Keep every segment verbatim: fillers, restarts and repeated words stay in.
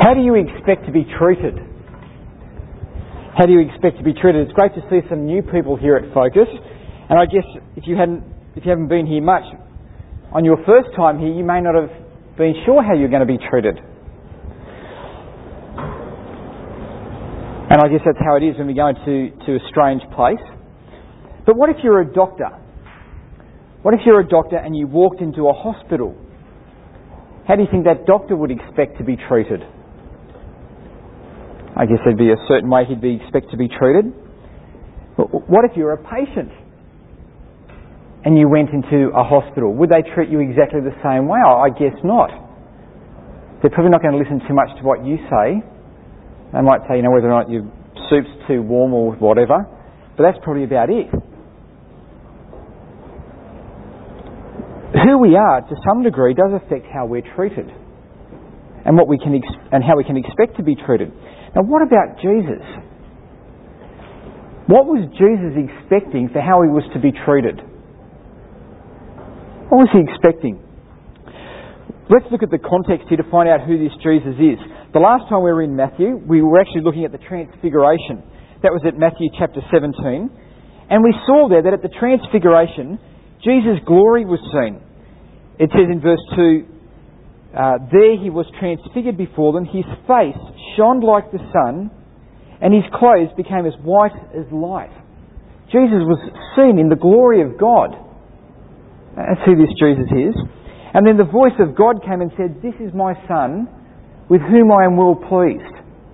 How do you expect to be treated? How do you expect to be treated? It's great to see some new people here at Focus, and I guess if you hadn't, if you haven't been here much, on your first time here, you may not have been sure how you're going to be treated. And I guess that's how it is when we go into to a strange place. But what if you're a doctor? What if you're a doctor and you walked into a hospital? How do you think that doctor would expect to be treated? I guess there'd be a certain way he'd be expected to be treated. But what if you're a patient and you went into a hospital? Would they treat you exactly the same way? I guess not. They're probably not going to listen too much to what you say. They might say, you know, whether or not your soup's too warm or whatever. But that's probably about it. Who we are, to some degree, does affect how we're treated and what we can ex- and how we can expect to be treated. Now, what about Jesus? What was Jesus expecting for how he was to be treated? What was he expecting? Let's look at the context here to find out who this Jesus is. The last time we were in Matthew, we were actually looking at the Transfiguration. That was at Matthew chapter seventeen. And we saw there that at the Transfiguration, Jesus' glory was seen. It says in verse two, uh, there he was transfigured before them. His face shone like the sun, and his clothes became as white as light. Jesus was seen in the glory of God. That's who this Jesus is. And then the voice of God came and said, "This is my Son, with whom I am well pleased.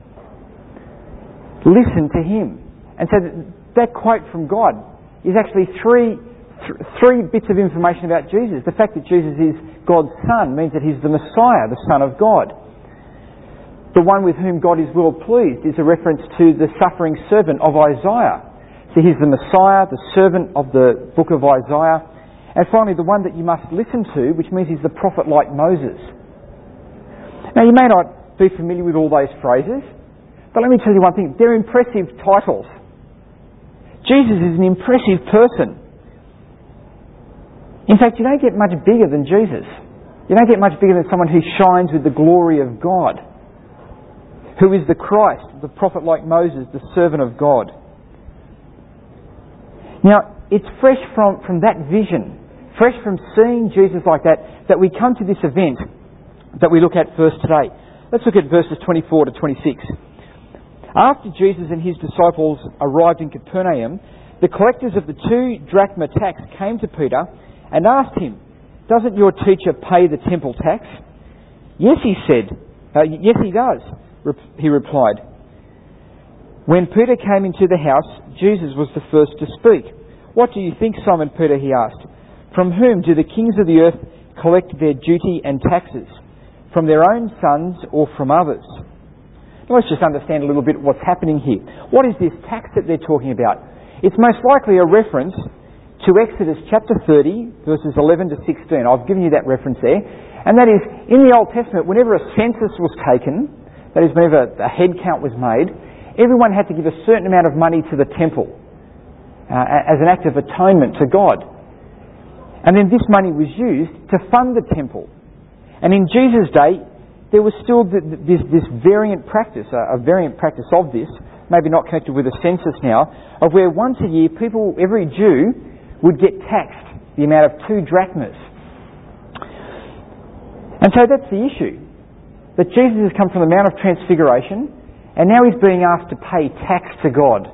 Listen to him." And so that quote from God is actually three th- three bits of information about Jesus. The fact that Jesus is God's Son means that he's the Messiah, the Son of God. The one with whom God is well pleased is a reference to the suffering servant of Isaiah. So he's the Messiah, the servant of the book of Isaiah. And finally, the one that you must listen to, which means he's the prophet like Moses. Now, you may not be familiar with all those phrases, but let me tell you one thing. They're impressive titles. Jesus is an impressive person. In fact, you don't get much bigger than Jesus. You don't get much bigger than someone who shines with the glory of God, who is the Christ, the prophet like Moses, the servant of God. Now, it's fresh from, from that vision, fresh from seeing Jesus like that, that we come to this event that we look at first today. Let's look at verses twenty-four to twenty-six. After Jesus and his disciples arrived in Capernaum, the collectors of the two drachma tax came to Peter and asked him, "Doesn't your teacher pay the temple tax?" "Yes," he said. Uh, yes, he does, he replied. When Peter came into the house, Jesus was the first to speak. "What do you think, Simon Peter?" he asked. "From whom do the kings of the earth collect their duty and taxes? From their own sons or from others?" Now let's just understand a little bit what's happening here. What is this tax that they're talking about? It's most likely a reference to Exodus chapter thirty, verses eleven to sixteen. I've given you that reference there. And that is, in the Old Testament, whenever a census was taken, that is, whenever a head count was made, everyone had to give a certain amount of money to the temple uh, as an act of atonement to God. And then this money was used to fund the temple. And in Jesus' day, there was still this, this variant practice, a variant practice of this, maybe not connected with a census now, of where once a year, people, every Jew, would get taxed the amount of two drachmas. And so that's the issue. That Jesus has come from the Mount of Transfiguration, and now he's being asked to pay tax to God.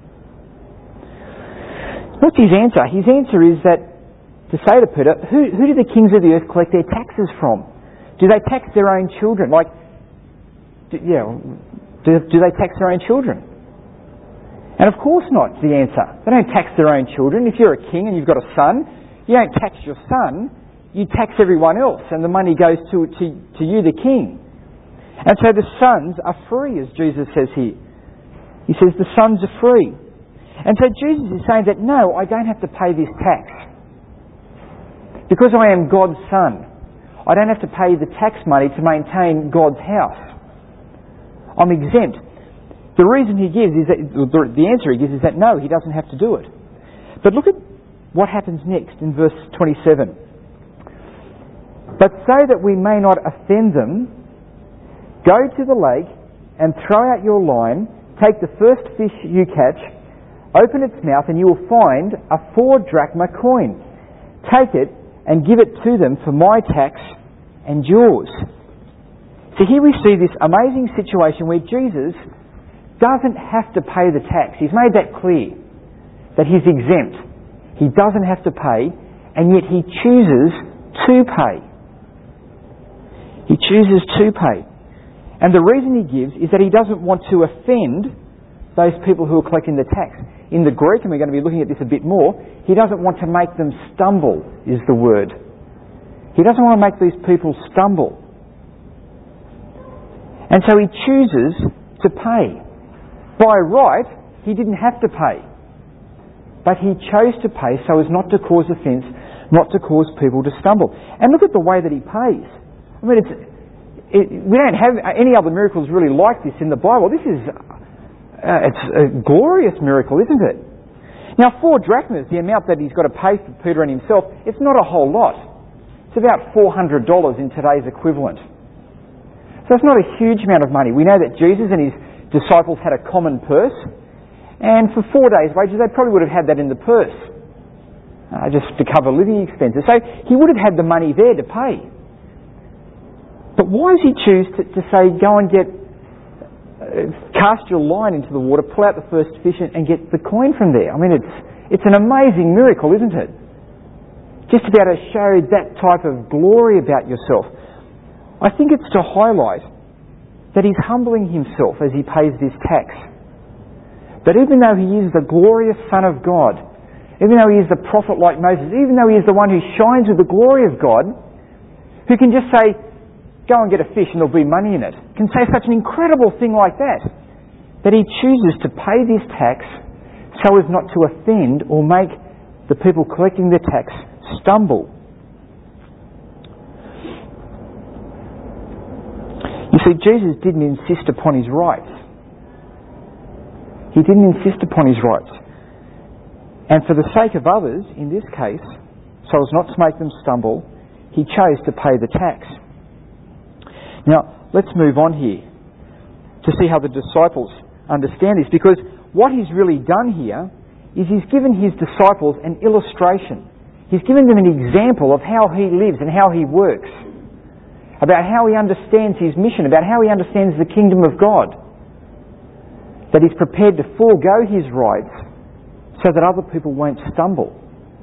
What's his answer? His answer is that, to say to Peter, who, who do the kings of the earth collect their taxes from? Do they tax their own children? Like, do, yeah, do, do they tax their own children? And of course not, the answer. They don't tax their own children. If you're a king and you've got a son, you don't tax your son, you tax everyone else, and the money goes to, to, to you, the king. And so the sons are free, as Jesus says here. He says the sons are free. And so Jesus is saying that, no, I don't have to pay this tax. Because I am God's son, I don't have to pay the tax money to maintain God's house. I'm exempt. The reason he gives is that, the answer he gives is that no, he doesn't have to do it. But look at what happens next in verse twenty-seven. "But so that we may not offend them, Go to the lake and throw out your line, take the first fish you catch, open its mouth, and you will find a four drachma coin. Take it and give it to them for my tax and yours." So here we see this amazing situation where Jesus doesn't have to pay the tax. He's made that clear, that he's exempt. He doesn't have to pay, and yet he chooses to pay. He chooses to pay. And the reason he gives is that he doesn't want to offend those people who are collecting the tax. In the Greek, and we're going to be looking at this a bit more, he doesn't want to make them stumble, is the word. He doesn't want to make these people stumble. And so he chooses to pay. By right, he didn't have to pay. But he chose to pay so as not to cause offence, not to cause people to stumble. And look at the way that he pays. I mean, it's, it, we don't have any other miracles really like this in the Bible. This is uh, it's a glorious miracle, isn't it? Now, four drachmas, the amount that he's got to pay for Peter and himself, it's not a whole lot. It's about four hundred dollars in today's equivalent. So it's not a huge amount of money. We know that Jesus and his disciples had a common purse, and for four days' wages they probably would have had that in the purse, uh, just to cover living expenses. So he would have had the money there to pay. But why does he choose to, to say, go and get, uh, cast your line into the water, pull out the first fish and get the coin from there? I mean, it's, it's an amazing miracle, isn't it? Just to be able to show that type of glory about yourself. I think it's to highlight that he's humbling himself as he pays this tax. That even though he is the glorious Son of God, even though he is the prophet like Moses, even though he is the one who shines with the glory of God, who can just say, go and get a fish and there'll be money in it, can say such an incredible thing like that, that he chooses to pay this tax so as not to offend or make the people collecting the tax stumble. You see, Jesus didn't insist upon his rights. He didn't insist upon his rights. And for the sake of others, in this case, so as not to make them stumble, he chose to pay the tax. Now, let's move on here to see how the disciples understand this, because what he's really done here is he's given his disciples an illustration. He's given them an example of how he lives and how he works, about how he understands his mission, about how he understands the kingdom of God, that he's prepared to forego his rights so that other people won't stumble.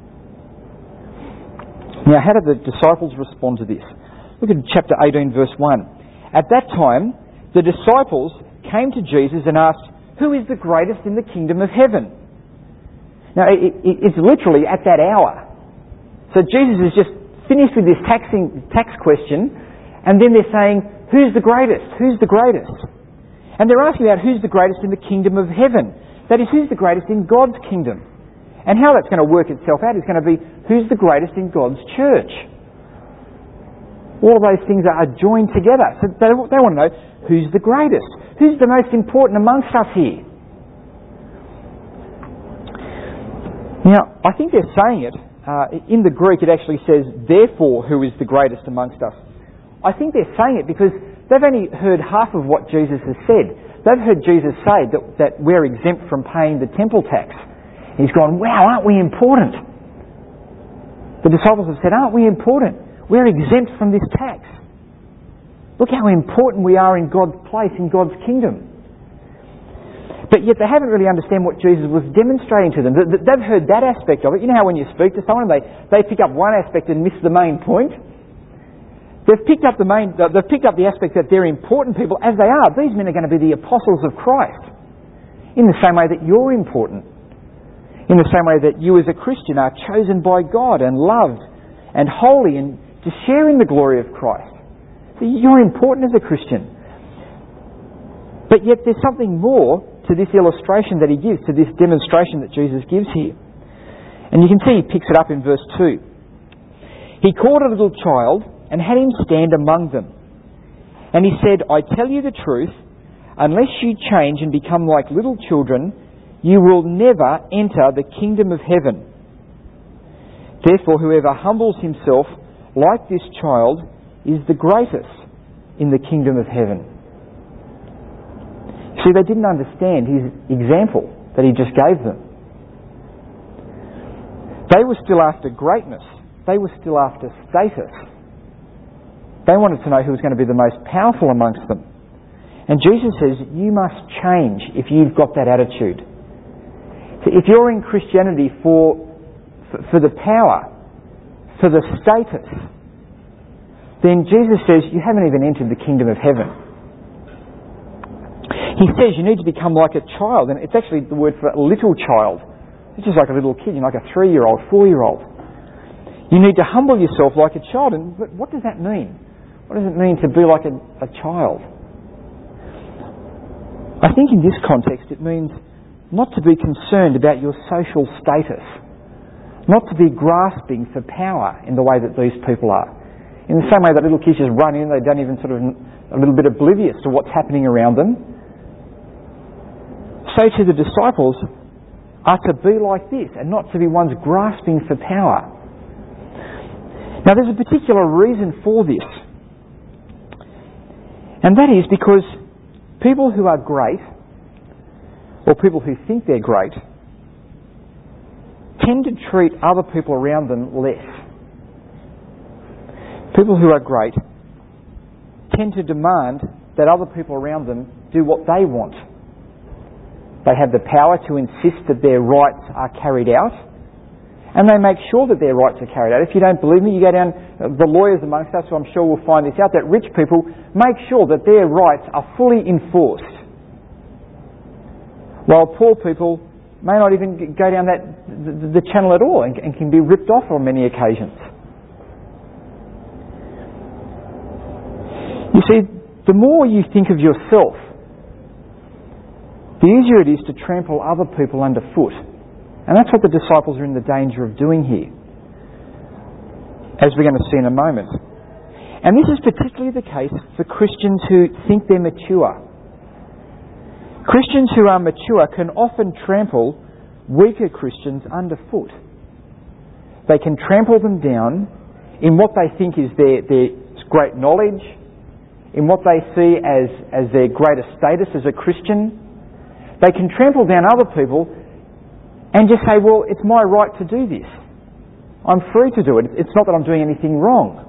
Now, how did the disciples respond to this? Look at chapter eighteen, verse one. At that time, the disciples came to Jesus and asked, "Who is the greatest in the kingdom of heaven?" Now, it, it, it's literally at that hour. So Jesus has just finished with this taxing, tax question, and then they're saying, who's the greatest? Who's the greatest? And they're asking about who's the greatest in the kingdom of heaven. That is, who's the greatest in God's kingdom. And how that's going to work itself out is going to be, who's the greatest in God's church? All of those things are joined together. So they, they want to know, who's the greatest? Who's the most important amongst us here? Now, I think they're saying it. Uh, in the Greek, it actually says, therefore, who is the greatest amongst us? I think they're saying it because they've only heard half of what Jesus has said. They've heard Jesus say that, that we're exempt from paying the temple tax. And he's gone, wow, aren't we important? The disciples have said, aren't we important? We're exempt from this tax. Look how important we are in God's place, in God's kingdom. But yet they haven't really understand what Jesus was demonstrating to them. They've heard that aspect of it. You know how when you speak to someone, they, they pick up one aspect and miss the main point? They've picked up the main, they've picked up the aspect that they're important people, as they are. These men are going to be the apostles of Christ. In the same way that you're important. In the same way that you as a Christian are chosen by God and loved and holy and to share in the glory of Christ. So you're important as a Christian. But yet there's something more to this illustration that he gives, to this demonstration that Jesus gives here. And you can see he picks it up in verse two. He called a little child and had him stand among them. And he said, I tell you the truth, unless you change and become like little children, you will never enter the kingdom of heaven. Therefore, whoever humbles himself like this child is the greatest in the kingdom of heaven. See, they didn't understand his example that he just gave them. They were still after greatness. They were still after status. They wanted to know who was going to be the most powerful amongst them. And Jesus says, you must change if you've got that attitude. So if you're in Christianity for, for, for the power, for the status, then Jesus says you haven't even entered the kingdom of heaven. He says you need to become like a child, and it's actually the word for a little child. It's just like a little kid, you're like a three-year-old, four-year-old. You need to humble yourself like a child. And what does that mean? What does it mean to be like a, a child? I think in this context it means not to be concerned about your social status, not to be grasping for power in the way that these people are. In the same way that little kids just run in, they don't even sort of a little bit oblivious to what's happening around them. So to the disciples are to be like this and not to be ones grasping for power. Now there's a particular reason for this, and that is because people who are great, or people who think they're great, tend to treat other people around them less. People who are great tend to demand that other people around them do what they want. They have the power to insist that their rights are carried out, and they make sure that their rights are carried out. If you don't believe me, you go down, the lawyers amongst us, who I'm sure will find this out, that rich people make sure that their rights are fully enforced, while poor people may not even go down that the, the channel at all and, and can be ripped off on many occasions. You see, the more you think of yourself, the easier it is to trample other people underfoot. And that's what the disciples are in the danger of doing here, as we're going to see in a moment. And this is particularly the case for Christians who think they're mature. Christians who are mature can often trample weaker Christians underfoot. They can trample them down in what they think is their, their great knowledge, in what they see as, as their greater status as a Christian. They can trample down other people and just say, well, it's my right to do this. I'm free to do it. It's not that I'm doing anything wrong.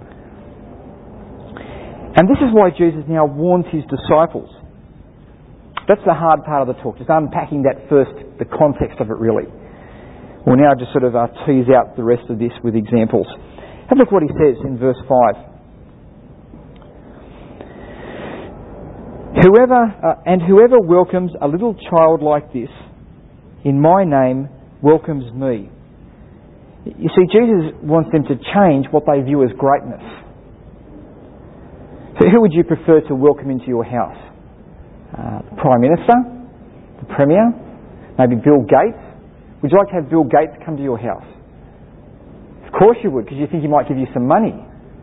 And this is why Jesus now warns his disciples. That's the hard part of the talk, just unpacking that first, the context of it really. We'll now just sort of uh, tease out the rest of this with examples. Have a look what he says in verse five. Whoever uh, and whoever welcomes a little child like this in my name welcomes me. You see, Jesus wants them to change what they view as greatness. So who would you prefer to welcome into your house? Uh, the Prime Minister? The Premier? Maybe Bill Gates? Would you like to have Bill Gates come to your house? Of course you would, because you think he might give you some money.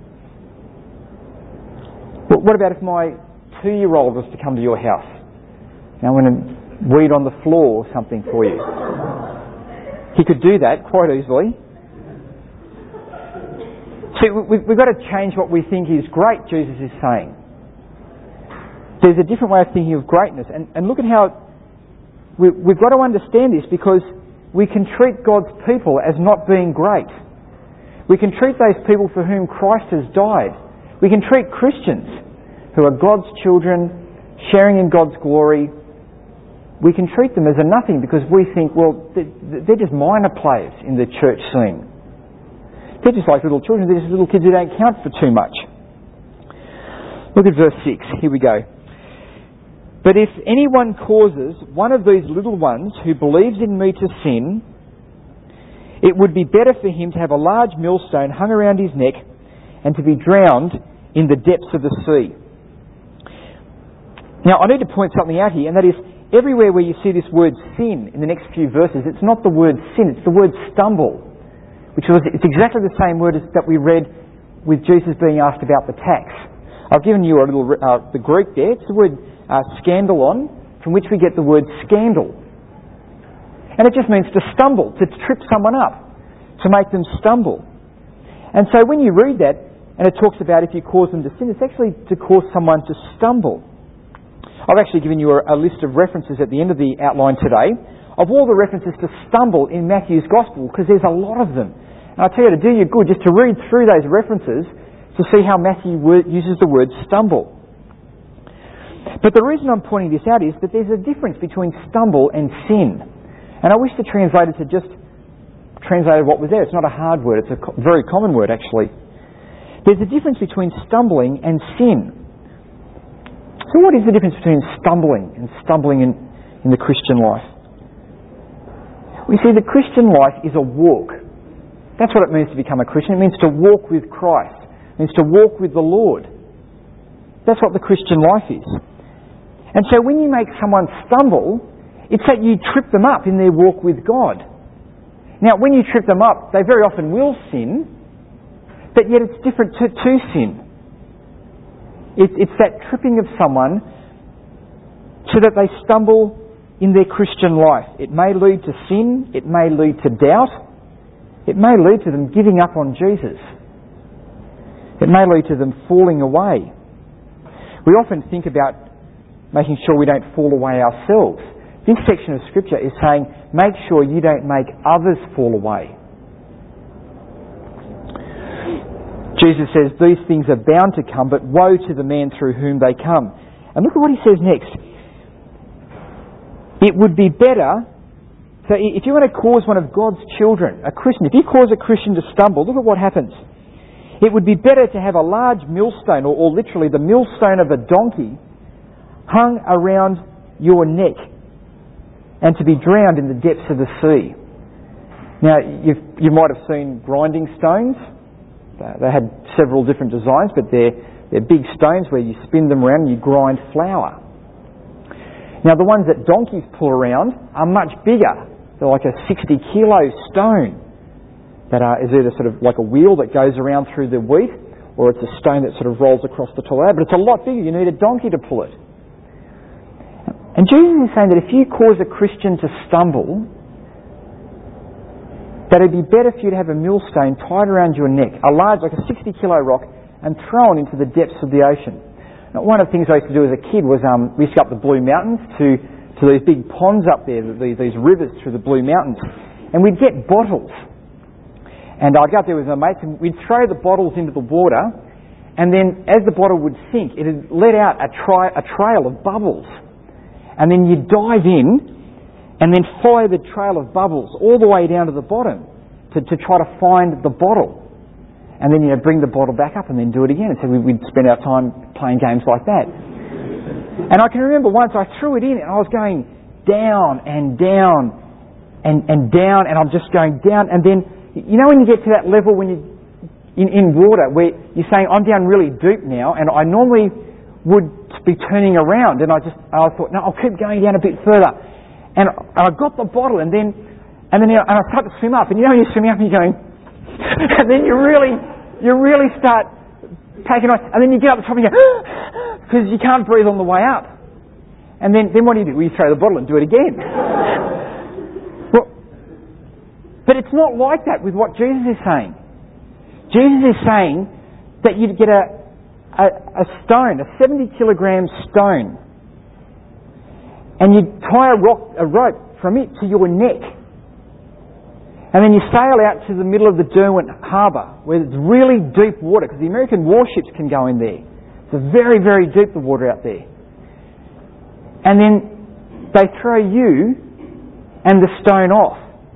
But what about if my two-year-old was to come to your house? Now, I'm going to weed on the floor or something for you. He could do that quite easily. See, we've got to change what we think is great, Jesus is saying. There's a different way of thinking of greatness. And, and look at how we, we've got to understand this, because we can treat God's people as not being great. We can treat those people for whom Christ has died. We can treat Christians who are God's children, sharing in God's glory. We can treat them as a nothing because we think, well, they're just minor players in the church scene. They're just like little children. They're just little kids who don't count for too much. Look at verse six. Here we go. But if anyone causes one of these little ones who believes in me to sin, it would be better for him to have a large millstone hung around his neck and to be drowned in the depths of the sea. Now, I need to point something out here, and that is, everywhere where you see this word sin in the next few verses, it's not the word sin, it's the word stumble, which was, it's exactly the same word as that we read with Jesus being asked about the tax. I've given you a little, uh, the Greek there, it's the word uh, scandalon, from which we get the word scandal. And it just means to stumble, to trip someone up, to make them stumble. And so when you read that, and it talks about if you cause them to sin, it's actually to cause someone to stumble. I've actually given you a, a list of references at the end of the outline today of all the references to stumble in Matthew's Gospel, because there's a lot of them. And I tell you, to do you good just to read through those references to see how Matthew uses the word stumble. But the reason I'm pointing this out is that there's a difference between stumble and sin. And I wish the translators had just translated what was there. It's not a hard word, it's a co- very common word actually. There's a difference between stumbling and sin. So what is the difference between stumbling and stumbling in, in the Christian life? We see the Christian life is a walk. That's what it means to become a Christian. It means to walk with Christ. It means to walk with the Lord. That's what the Christian life is. And so when you make someone stumble, it's that you trip them up in their walk with God. Now, when you trip them up, they very often will sin, but yet it's different to, to sin. It, it's that tripping of someone so that they stumble in their Christian life. It may lead to sin, it may lead to doubt, it may lead to them giving up on Jesus. It may lead to them falling away. We often think about making sure we don't fall away ourselves. This section of Scripture is saying, make sure you don't make others fall away. Jesus says, these things are bound to come, but woe to the man through whom they come. And look at what he says next. It would be better, so if you want to cause one of God's children, a Christian, if you cause a Christian to stumble, look at what happens. It would be better to have a large millstone, or, or literally the millstone of a donkey, hung around your neck and to be drowned in the depths of the sea. Now, you've, you might have seen grinding stones. They had several different designs, but they're, they're big stones where you spin them around and you grind flour. Now, the ones that donkeys pull around are much bigger. They're like a sixty kilo stone that are, is either sort of like a wheel that goes around through the wheat, or it's a stone that sort of rolls across the top of that. But it's a lot bigger. You need a donkey to pull it. And Jesus is saying that if you cause a Christian to stumble, that it'd be better for you to have a millstone tied around your neck, a large, like a sixty kilo rock, and thrown into the depths of the ocean. Now, one of the things I used to do as a kid was um, we used to go up the Blue Mountains to, to these big ponds up there, these, these rivers through the Blue Mountains. And we'd get bottles. And I'd go up there with my mates and we'd throw the bottles into the water, and then as the bottle would sink, it would let out a, tri- a trail of bubbles. And then you'd dive in and then follow the trail of bubbles all the way down to the bottom to, to try to find the bottle. And then, you know, bring the bottle back up and then do it again. And so we'd spend our time playing games like that. And I can remember once I threw it in and I was going down and down and, and down, and I'm just going down. And then, you know when you get to that level when you in, in water where you're saying, I'm down really deep now, and I normally would be turning around, and I just I thought, no, I'll keep going down a bit further. And I got the bottle, and then and then you know, and I start to swim up, and you know when you're swimming up and you're going, and then you really you really start taking on, and then you get up the top and you go, because you can't breathe on the way up. And then, then what do you do? Well, you throw the bottle and do it again. Well, but it's not like that with what Jesus is saying. Jesus is saying that you'd get a A, a stone, a seventy kilogram stone, and you tie a, rock, a rope from it to your neck, and then you sail out to the middle of the Derwent Harbour where it's really deep water, because the American warships can go in there. It's very, very deep, the water out there. And then they throw you and the stone off.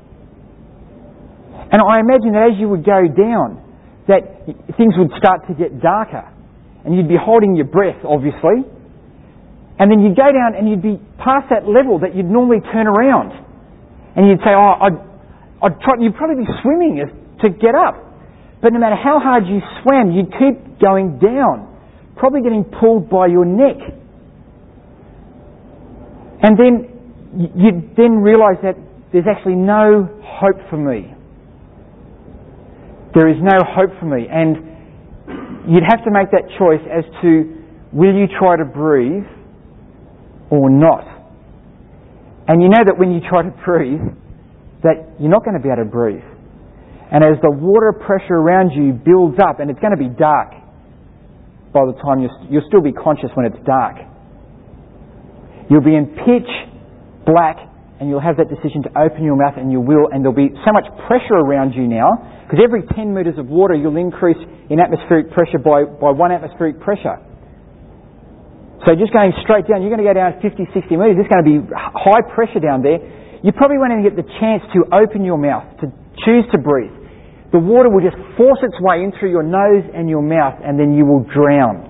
And I imagine that as you would go down, that things would start to get darker. And you'd be holding your breath, obviously. And then you'd go down and you'd be past that level that you'd normally turn around. And you'd say, oh, I'd, I'd try, you'd probably be swimming to get up. But no matter how hard you swam, you'd keep going down, probably getting pulled by your neck. And then you'd then realise that there's actually no hope for me. There is no hope for me. And you'd have to make that choice as to, will you try to breathe or not? And you know that when you try to breathe, that you're not going to be able to breathe. And as the water pressure around you builds up, and it's going to be dark by the time you'll, you'll still be conscious when it's dark. You'll be in pitch black, and you'll have that decision to open your mouth, and you will, and there'll be so much pressure around you now, because every ten metres of water you'll increase in atmospheric pressure by, by one atmospheric pressure. So just going straight down, you're going to go down fifty, sixty metres, there's going to be high pressure down there. You probably won't even get the chance to open your mouth, to choose to breathe. The water will just force its way in through your nose and your mouth, and then you will drown.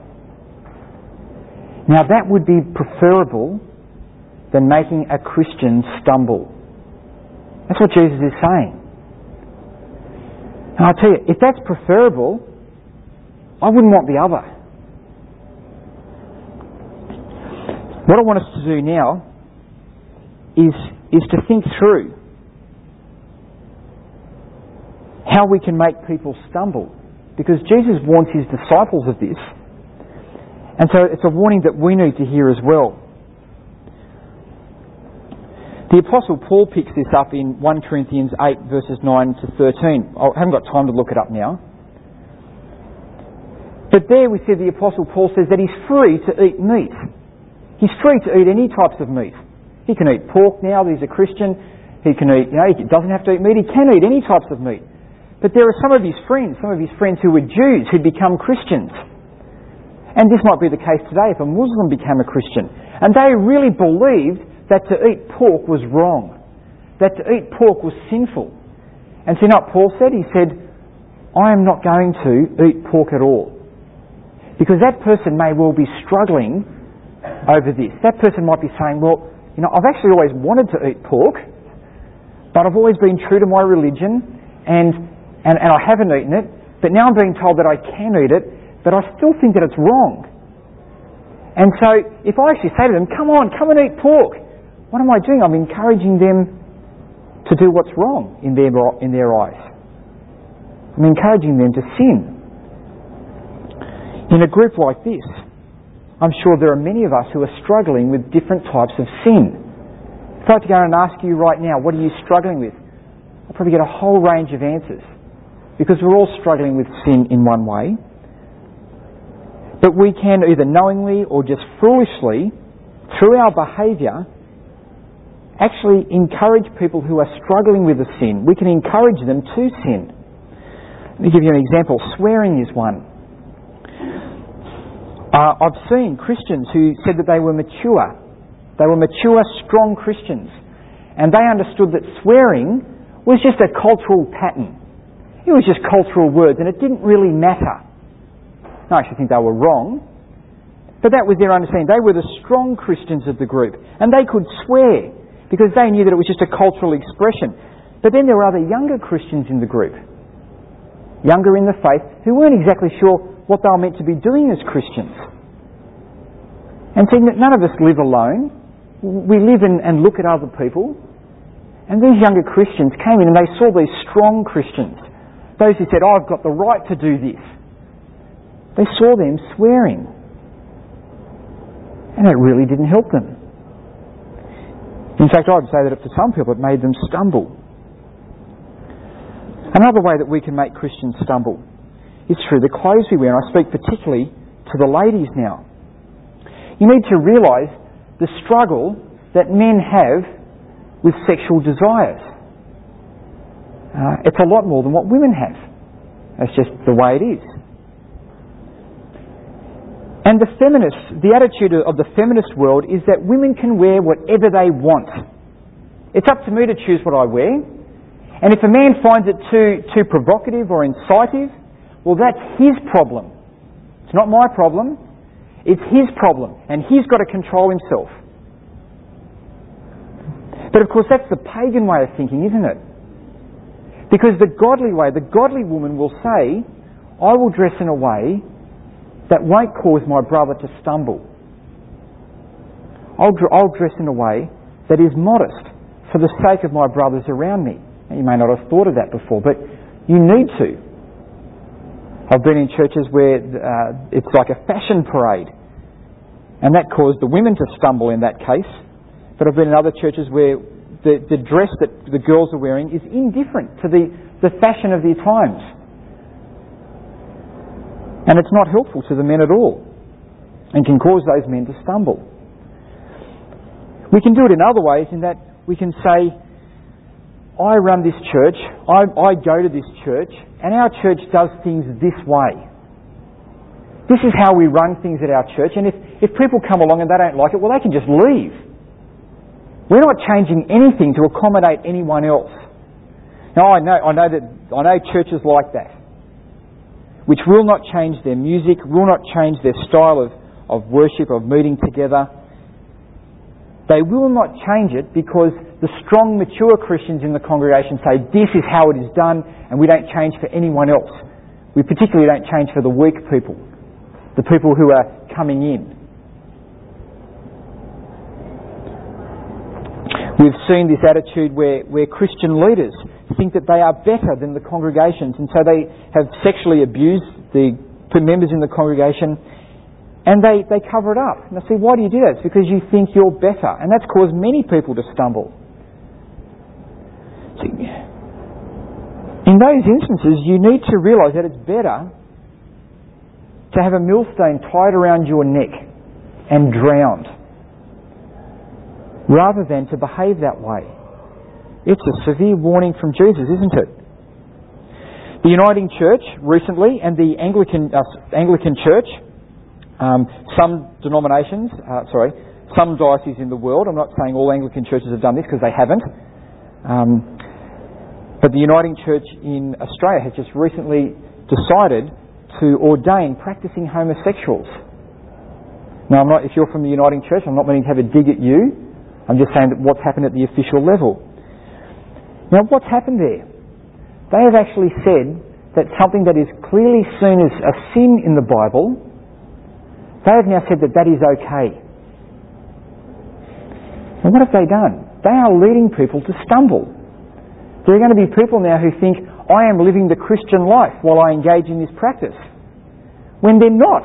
Now that would be preferable than making a Christian stumble. That's what Jesus is saying. And I'll tell you, if that's preferable, I wouldn't want the other. What I want us to do now is, is to think through how we can make people stumble. Because Jesus warns his disciples of this. And so it's a warning that we need to hear as well. The Apostle Paul picks this up in First Corinthians eight verses nine to thirteen. I haven't got time to look it up now. But there we see the Apostle Paul says that he's free to eat meat. He's free to eat any types of meat. He can eat pork now that he's a Christian. He can eat, you know, he doesn't have to eat meat. He can eat any types of meat. But there are some of his friends, some of his friends who were Jews who'd become Christians. And this might be the case today if a Muslim became a Christian. And they really believed that to eat pork was wrong. That to eat pork was sinful. And see what Paul said? He said, I am not going to eat pork at all. Because that person may well be struggling over this. That person might be saying, well, you know, I've actually always wanted to eat pork, but I've always been true to my religion, and, and, and I haven't eaten it, but now I'm being told that I can eat it, but I still think that it's wrong. And so, if I actually say to them, come on, come and eat pork, what am I doing? I'm encouraging them to do what's wrong in their, in their eyes. I'm encouraging them to sin. In a group like this, I'm sure there are many of us who are struggling with different types of sin. If I were to go and ask you right now, what are you struggling with? I'll probably get a whole range of answers, because we're all struggling with sin in one way. But we can either knowingly or just foolishly, through our behaviour, actually encourage people who are struggling with a sin. We can encourage them to sin. Let me give you an example. Swearing is one. Uh, I've seen Christians who said that they were mature. They were mature, strong Christians. And they understood that swearing was just a cultural pattern. It was just cultural words, and it didn't really matter. I actually think they were wrong. But that was their understanding. They were the strong Christians of the group. And they could swear because they knew that it was just a cultural expression. But then there were other younger Christians in the group, younger in the faith, who weren't exactly sure what they were meant to be doing as Christians. And see, none of us live alone. We live in, and look at other people. And these younger Christians came in and they saw these strong Christians, those who said, oh, I've got the right to do this. They saw them swearing. And it really didn't help them. In fact, I'd say that for some people it made them stumble. Another way that we can make Christians stumble is through the clothes we wear. And I speak particularly to the ladies now. You need to realise the struggle that men have with sexual desires. Uh, it's a lot more than what women have. That's just the way it is. And the feminist, the attitude of the feminist world is that women can wear whatever they want. It's up to me to choose what I wear. And if a man finds it too, too provocative or incisive, well, that's his problem. It's not my problem. It's his problem. And he's got to control himself. But of course, that's the pagan way of thinking, isn't it? Because the godly way, the godly woman will say, I will dress in a way that won't cause my brother to stumble. I'll, I'll dress in a way that is modest for the sake of my brothers around me. Now, you may not have thought of that before, but you need to. I've been in churches where uh, it's like a fashion parade, and that caused the women to stumble in that case. But I've been in other churches where the, the dress that the girls are wearing is indifferent to the, the fashion of the times. And it's not helpful to the men at all, and can cause those men to stumble. We can do it in other ways, in that we can say, I run this church, I, I go to this church, and our church does things this way. This is how we run things at our church, and if, if people come along and they don't like it, well, they can just leave. We're not changing anything to accommodate anyone else. Now, I know, I know that I know churches like that, which will not change their music, will not change their style of, of worship, of meeting together. They will not change it because the strong, mature Christians in the congregation say, this is how it is done, and we don't change for anyone else. We particularly don't change for the weak people, the people who are coming in. We've seen this attitude where, where Christian leaders think that they are better than the congregations, and so they have sexually abused the members in the congregation, and they, they cover it up. And I say, why do you do that? It's because you think you're better, and that's caused many people to stumble. See, in those instances, you need to realise that it's better to have a millstone tied around your neck and drowned, rather than to behave that way. It's a severe warning from Jesus, isn't it? The Uniting Church recently, and the Anglican uh, Anglican Church, um, some denominations, uh, sorry, some dioceses in the world, I'm not saying all Anglican churches have done this because they haven't, um, but the Uniting Church in Australia has just recently decided to ordain practicing homosexuals. Now, I'm not, if you're from the Uniting Church, I'm not meaning to have a dig at you. I'm just saying that what's happened at the official level. Now, what's happened there? They have actually said that something that is clearly seen as a sin in the Bible, they have now said that that is okay. And what have they done? They are leading people to stumble. There are going to be people now who think, I am living the Christian life while I engage in this practice, when they're not.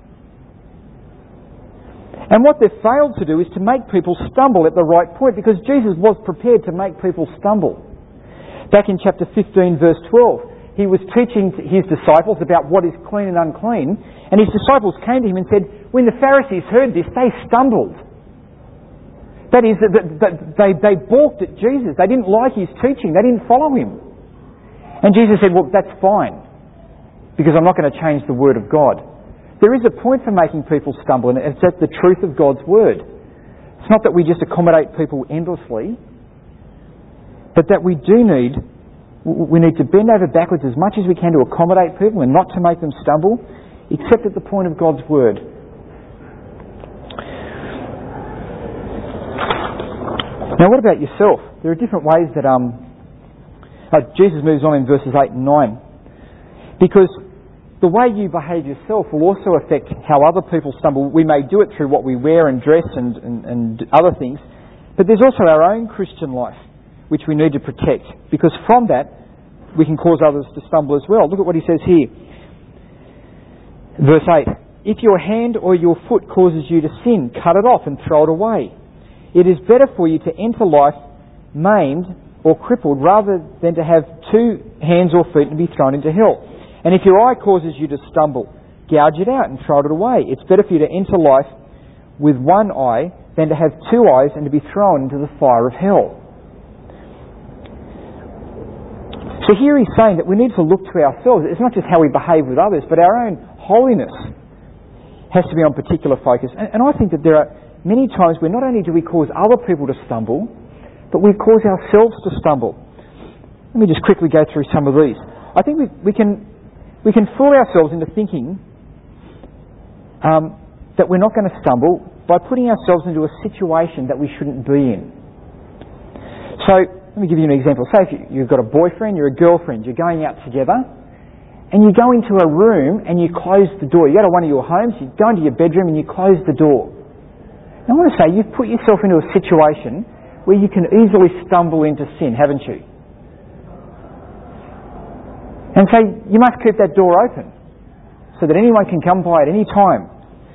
And what they've failed to do is to make people stumble at the right point, because Jesus was prepared to make people stumble. Back in chapter fifteen, verse twelve, he was teaching his disciples about what is clean and unclean, and his disciples came to him and said, when the Pharisees heard this, they stumbled. That is, that they, they balked at Jesus. They didn't like his teaching. They didn't follow him. And Jesus said, well, that's fine, because I'm not going to change the word of God. There is a point for making people stumble, and it's at the truth of God's word. It's not that we just accommodate people endlessly, but that we do need, we need to bend over backwards as much as we can to accommodate people and not to make them stumble, except at the point of God's word. Now, what about yourself? There are different ways that um, uh, Jesus moves on in verses eight and nine, because the way you behave yourself will also affect how other people stumble. We may do it through what we wear and dress and, and, and other things, but there's also our own Christian life, which we need to protect, because from that we can cause others to stumble as well. Look at what he says here. Verse eight, if your hand or your foot causes you to sin, cut it off and throw it away. It is better for you to enter life maimed or crippled rather than to have two hands or feet and be thrown into hell. And if your eye causes you to stumble, gouge it out and throw it away. It's better for you to enter life with one eye than to have two eyes and to be thrown into the fire of hell. So here he's saying that we need to look to ourselves. It's not just how we behave with others, but our own holiness has to be on particular focus. And, and I think that there are many times where not only do we cause other people to stumble, but we cause ourselves to stumble. Let me just quickly go through some of these. I think we, we can we can fool ourselves into thinking um, that we're not going to stumble by putting ourselves into a situation that we shouldn't be in. So, let me give you an example. Say if you, you've got a boyfriend, you're a girlfriend, you're going out together, and you go into a room and you close the door. You go to one of your homes, you go into your bedroom and you close the door. Now, I want to say, you've put yourself into a situation where you can easily stumble into sin, haven't you? And so you must keep that door open so that anyone can come by at any time.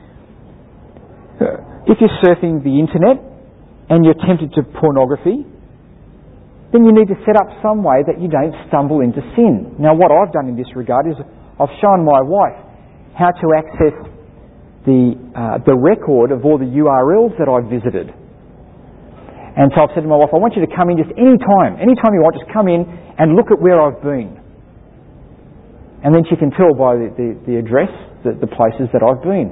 If you're surfing the internet and you're tempted to pornography, then you need to set up some way that you don't stumble into sin. Now, what I've done in this regard is I've shown my wife how to access the uh, the record of all the U R Ls that I've visited. And so I've said to my wife, I want you to come in just any time, any time you want, just come in and look at where I've been. And then she can tell by the, the, the address, the, the places that I've been.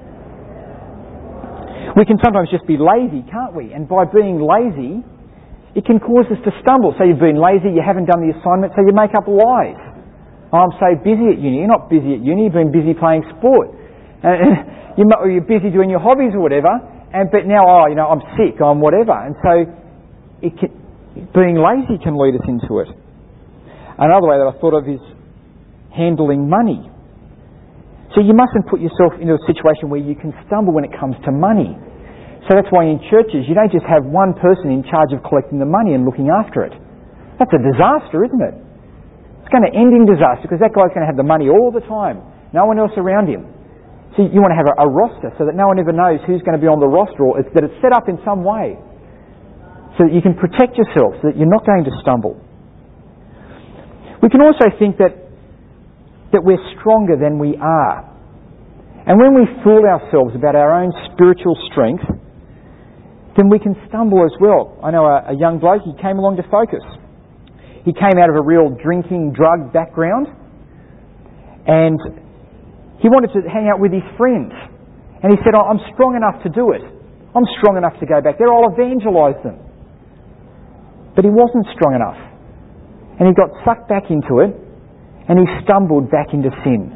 We can sometimes just be lazy, can't we? And by being lazy, it can cause us to stumble. So you've been lazy, you haven't done the assignment, so you make up lies. I'm so busy at uni. You're not busy at uni, you've been busy playing sport. Uh, you might, or you're busy doing your hobbies or whatever, and but now, oh, you know, I'm sick, I'm whatever. And so it can, being lazy can lead us into it. Another way that I thought of is handling money. So you mustn't put yourself into a situation where you can stumble when it comes to money. So that's why in churches you don't just have one person in charge of collecting the money and looking after it. That's a disaster, isn't it? It's going to end in disaster because that guy's going to have the money all the time. No one else around him. So you want to have a, a roster so that no one ever knows who's going to be on the roster, or it's, that it's set up in some way so that you can protect yourself, so that you're not going to stumble. We can also think that, that we're stronger than we are. And when we fool ourselves about our own spiritual strength, then we can stumble as well. I know a, a young bloke, he came along to Focus. He came out of a real drinking, drug background, and he wanted to hang out with his friends. And he said, oh, I'm strong enough to do it. I'm strong enough to go back there. I'll evangelise them. But he wasn't strong enough. And he got sucked back into it, and he stumbled back into sin.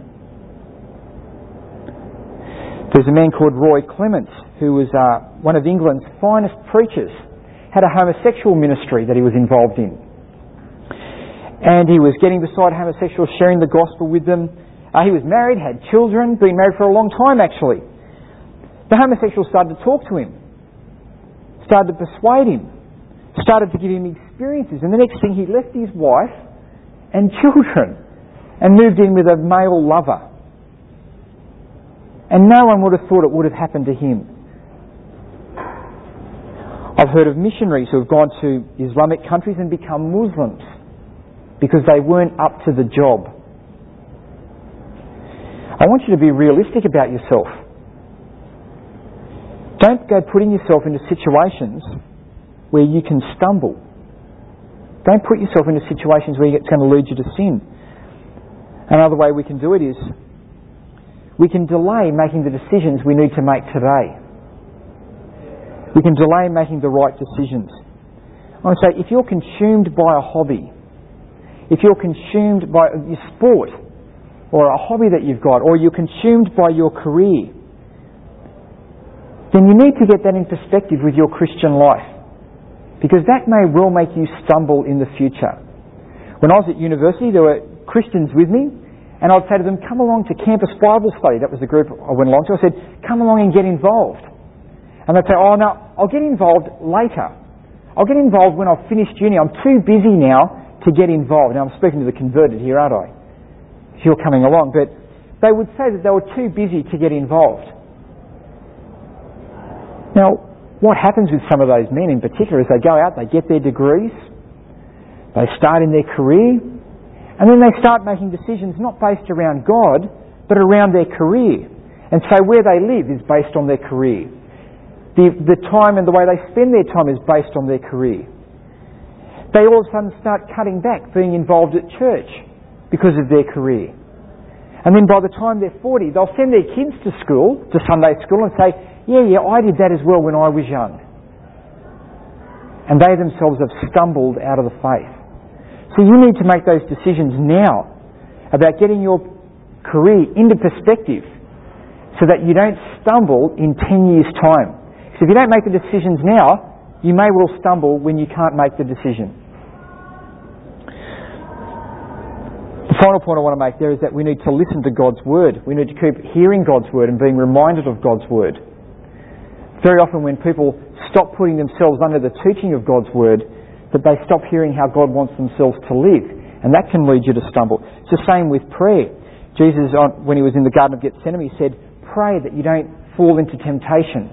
There's a man called Roy Clements, who was uh, one of England's finest preachers, had a homosexual ministry that he was involved in. And he was getting beside homosexuals, sharing the gospel with them. Uh, he was married, had children, been married for a long time actually. The homosexuals started to talk to him, started to persuade him, started to give him experiences. And the next thing, he left his wife and children and moved in with a male lover. And no one would have thought it would have happened to him. I've heard of missionaries who have gone to Islamic countries and become Muslims because they weren't up to the job. I want you to be realistic about yourself. Don't go putting yourself into situations where you can stumble. Don't put yourself into situations where it's going to lead you to sin. Another way we can do it is we can delay making the decisions we need to make today. We can delay making the right decisions. I want to say, if you're consumed by a hobby, if you're consumed by your sport, or a hobby that you've got, or you're consumed by your career, then you need to get that in perspective with your Christian life, because that may well make you stumble in the future. When I was at university, there were Christians with me, and I'd say to them, come along to Campus Bible Study. That was the group I went along to. I said, come along and get involved. And they'd say, oh no, I'll get involved later. I'll get involved when I've finished uni. I'm too busy now to get involved. Now I'm speaking to the converted here, aren't I? If you're coming along. But they would say that they were too busy to get involved. Now, what happens with some of those men in particular is they go out, they get their degrees, they start in their career, and then they start making decisions not based around God, but around their career. And so where they live is based on their career. The, the time and the way they spend their time is based on their career. They all of a sudden start cutting back being involved at church because of their career. And then by the time they're forty, they'll send their kids to school, to Sunday school, and say, yeah, yeah, I did that as well when I was young. And they themselves have stumbled out of the faith. So you need to make those decisions now about getting your career into perspective so that you don't stumble in ten years' time. Because if you don't make the decisions now, you may well stumble when you can't make the decision. The final point I want to make there is that we need to listen to God's Word. We need to keep hearing God's Word and being reminded of God's Word. Very often when people stop putting themselves under the teaching of God's Word, that they stop hearing how God wants themselves to live. And that can lead you to stumble. It's the same with prayer. Jesus, when he was in the Garden of Gethsemane, said, pray that you don't fall into temptation.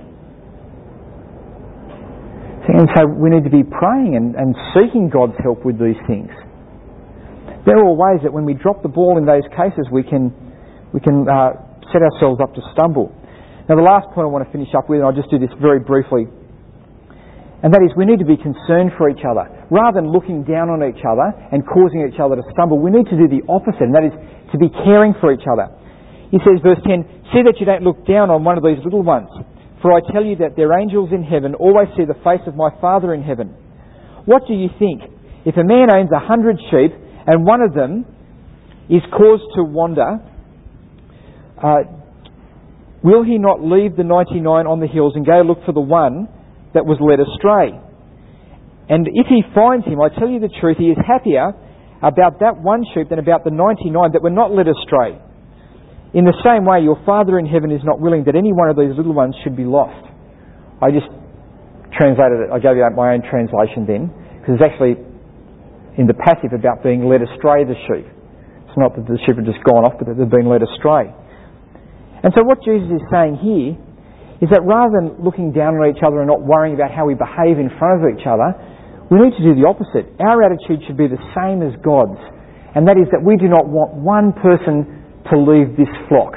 And so we need to be praying and, and seeking God's help with these things. There are all ways that when we drop the ball in those cases, we can, we can uh, set ourselves up to stumble. Now the last point I want to finish up with, and I'll just do this very briefly, And that is, we need to be concerned for each other. Rather than looking down on each other and causing each other to stumble, we need to do the opposite, and that is to be caring for each other. He says, verse ten, "See that you don't look down on one of these little ones, for I tell you that their angels in heaven always see the face of my Father in heaven. What do you think? If a man owns a hundred sheep, and one of them is caused to wander, uh, will he not leave the ninety-nine on the hills and go look for the one that was led astray? And if he finds him, I tell you the truth, he is happier about that one sheep than about the ninety-nine that were not led astray. In the same way, your Father in heaven is not willing that any one of these little ones should be lost." I just translated it. I gave you my own translation then, because it's actually in the passive about being led astray, the sheep. It's not that the sheep have just gone off, but that they've been led astray. And so what Jesus is saying here is that rather than looking down on each other and not worrying about how we behave in front of each other, we need to do the opposite. Our attitude should be the same as God's, and that is that we do not want one person to leave this flock.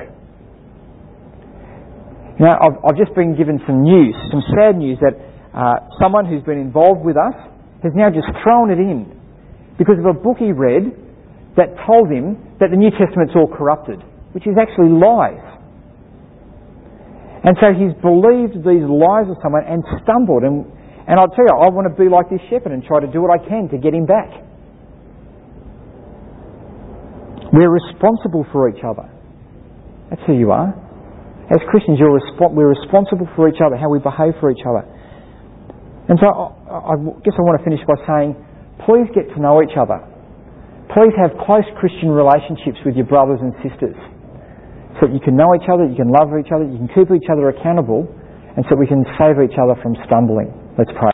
Now, I've, I've just been given some news, some sad news, that uh, someone who's been involved with us has now just thrown it in because of a book he read that told him that the New Testament's all corrupted, which is actually lies. And so he's believed these lies of someone and stumbled. And, and I'll tell you, I want to be like this shepherd and try to do what I can to get him back. We're responsible for each other. That's who you are. As Christians, you're resp- we're responsible for each other, how we behave for each other. And so I, I guess I want to finish by saying, please get to know each other. Please have close Christian relationships with your brothers and sisters, so that you can know each other, you can love each other, you can keep each other accountable, and so we can save each other from stumbling. Let's pray.